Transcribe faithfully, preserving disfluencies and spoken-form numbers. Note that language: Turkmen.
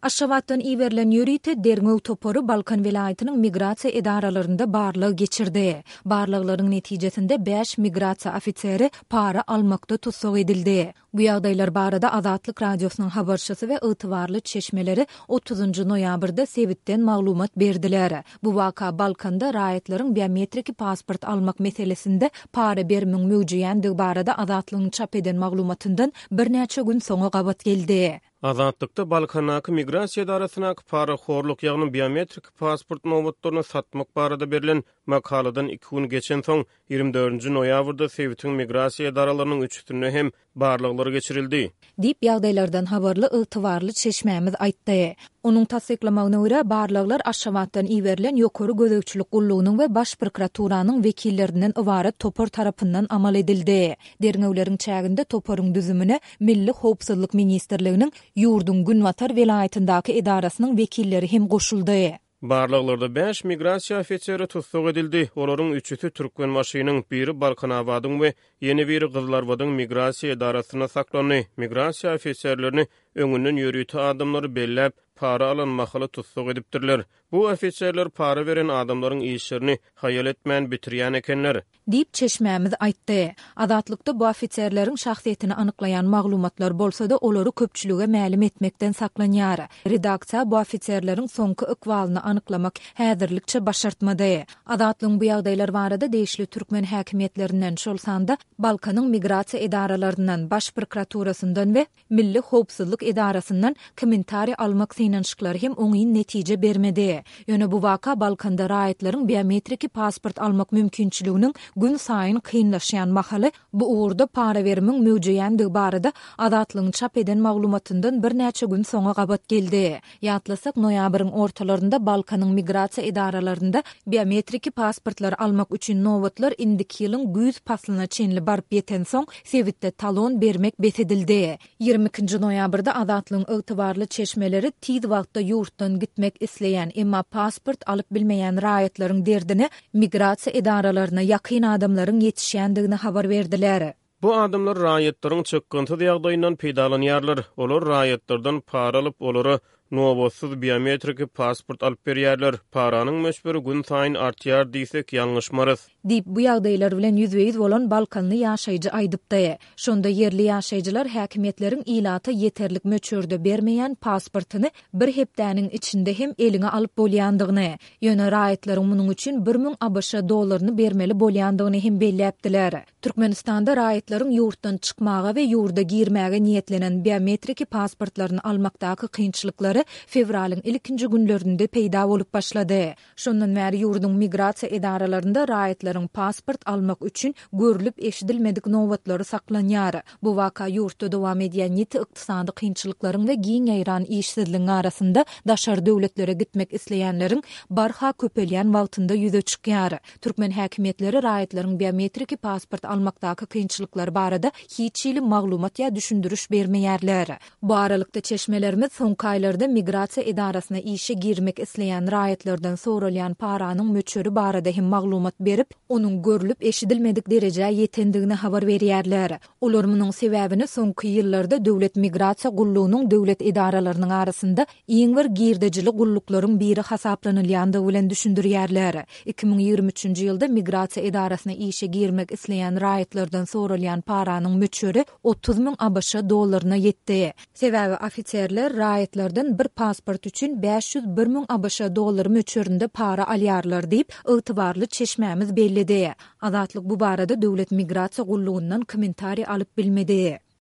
Aşgabatdan iwerilen ýörite Derňöw topory Balkan vilayatynyň migrasiýa edaralarynda barlygy geçirdi. Barlyklaryň netijesinde beş migrasiýa ofiseri para almakda tutsak edildi. Bu ýagdaýlar barada Azatlyk radiosynyň habarçysy we ýytybarly çeşmeleri otuzunçy noýabrda Sebitden maglumat berdiler. Bu waka Balkanda raýatlaryň biometrik pasport almak meselesinde para bermiň möwjüdýändigi barada Azatlygyň çap eden maglumatyndan bir näçe gün soňa gabat geldi. Azatlıkta Balkanaky migrasiýa edarasynaky para horluk ýagny biometrik pasport nowbatlaryny satmak barada berilen makaladan iki gün geçen soň ýygrimi dördünçi noýabrda Sebitiň migrasiýa edaralarynyň üçüsine hem barlyklary geçirildi. Dip ýagdaýlardan habarly ýytybarly çeşmämiz aýtdy. Onuň tasdiklamagyna görä barlyklar Aşgabatdan iwerilen ýokary gözegçilik gullugynyň we baş prokuraturanyň wekillerinden ibaret topor tarapyndan amal edildi. Derňewleriň çäginde toporyň düzümine Milli Howpsuzlyk Ministrliginiň Ýurdun Günwatar vilayatyndaki edarasynyň wekilleri hem goşuldy. Barlyklarda beş migrasiýa ofiseri tutsak edildi. Olaryň üçüsi Türkmenbaşynyň, biri Balkanabadyň we ýeni biri Gyzlarbadyň migrasiýa edarasyna saklandy. Migrasiýa ofiserlerini öňünden ýörüýti adamlary bellep para alan mahaly tutsak edipdirler. Bu ofiserler para veren adamlaryň işlerini hayal etmän bitirýän ekenler. Dip çeşmämiz aýtdy. Azatlykda bu ofiserleriň şahsiýetini anyklayan maglumatlar bolsa-da olary köpçülüge mälim etmekden saklanýar. Redaksiýa bu ofiserleriň soňky ykwalyny anyklamak häzirlikçe başartmady. Azatlygyň bu ýagdaýlar barada değişli türkmen häkimiýetlerinden şolsanda Balkanyň migrasiýa edaralarynyň baş prokuraturasyndan we Milli Howpsuzlyk edarasyndan kommentari almak synançyklary hem oňy netije bermedi. Ýöne bu waka Balkanda raýatlaryň biometrik pasport almak mümkinçiliginiň gün saýyn kynlaşýan mahaly bu uğurda para bermiň möwjüdýändigi barada Azatlygyň çap eden maglumatyndan bir näçe gün soňa gabat geldi. Ýatlasak noýabryň ortalarynda Balkanyň migrasiýa edaralarynda biometrik pasportlar almak üçin nowbatlar indiki ýylyň güz paslyna çenli barıp ýeten soň Sebitde talon bermek besedildi. ýygrimi ikinji noýabrda Azatlygyň ýytybarly çeşmeleri tiz wagtda ýurtdan gitmek isleýän emma pasport alyp bilmeýän raýatlaryň derdini migrasiýa edaralaryna ýakyn adamlaryň ýetişýändigini habar berdiler. Bu adamlar raýatlaryň çykgynty ýagdaýyndan peýdalanýarlar. Olar raýatlardan para alyp olary nowatsuz biometrik pasport alyp berýärler. Paranyň möşberi gün saýyn artýar diýsek ýalňyşmarys. Dip bu ýagdaýlar bilen ýüzbeýiz bolan Balkanly ýaşaýjy aýdypdy. Şonda yerli ýaşaýjylar häkimiýetleriň ilaty ýeterlik möçürde bermeýän pasportyny bir hepdäniň içinde hem eline alyp bolýandygyny, ýöne raýatlaryň munyň üçin bir miň ABŞ dollaryny bermeli bolýandygyny hem belläpdiler. Türkmenistanda raýatlaryň ýurtdan çykmaga we ýurda girmäge niýetlenen biometrik pasportlaryny almakdaky kynçylyklary fevralyň ilkinji günlerinde peýda bolup başlady. Şondan bäri ýurdun migrasiýa edaralarynda raýatlaryň pasport almak üçin görülüp eşidilmedik nowbatlary saklanýar. Bu waka ýurtda dowam edýän ýeti ykdysady kynçylyklaryň we giň ýaýran işsizligiň arasynda daşar döwletlere gitmek isleýänleriň barha köpelýän wagtynda ýüze çykýar. Türkmen häkimiýetleri raýatlaryň biometrik pasport almakdaky kynçylyklar barada hiç ýyly maglumat ýa düşündürüş bermeýärler. Bu aralykda çeşmelerimiz soňky aýlarda migrasiýa edarasyna işe girmek isleýän raýatlardan soralýan paranyň möçüri barada hem maglumat berip onun görülüp eşidilmedik derejä ýetendigini habar berýärler. Olar munyň sebäbini soňky ýyllarda döwlet migrasiýa gullugynyň döwlet edaralarynyň arasynda iň bir girdejilik gulluklaryň biri hasaplanylýandygy bilen düşündirýärler. iki miň ýygrimi üçünçi ýylda migrasiýa edarasyna işe girmek isleýän raýatlardan soralýan paranyň möçüri otuz miň ABŞ dollaryna ýetdi. Sebäbi ofiserler raýatlardan bir pasport üçin beş ýüz bir miň ABŞ dollary möçürinde para alýarlar diýip ýytybarly çeşmämiz bellidi. Azatlyk bu barada döwlet migrasiýa gullugyndan kommentari alyp bilmedi.